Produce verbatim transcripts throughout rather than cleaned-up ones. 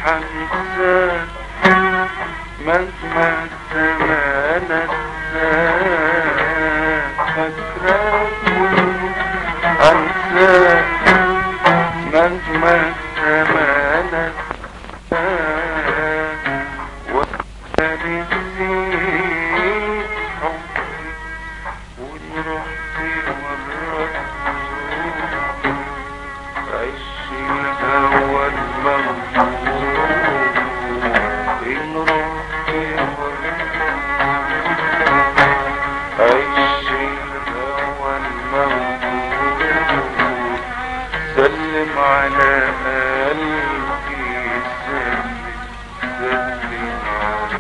حنساك مهما الزمان نساك، فاكراك انساك مهما الزمان نساك، وانا نسيت حبي وان رحت مرة عش الهوى المغمور، ان رحت عش الهوى المغمور، سلم على قلبي سلم سلم على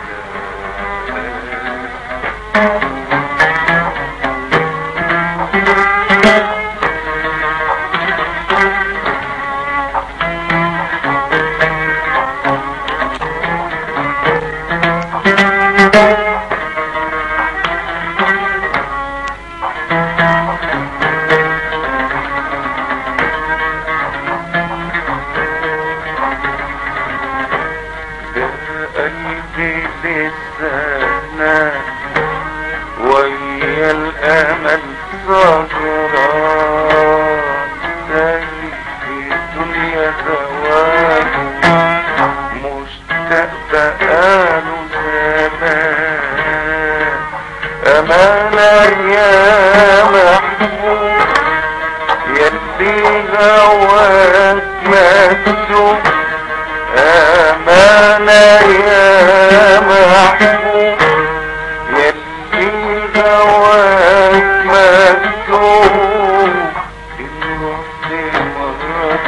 قلبي لسانا ويا الامل سهران، زي في دنيا زوال مشتاق بقاله زمان، امانة يا محبوب يلي هواك مكتوب، امانة يا محبوب يلي هواك مكتوب، ان رحت مرة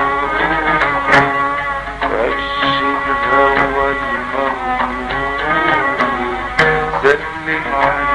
عش الهوى المغمور، سلم على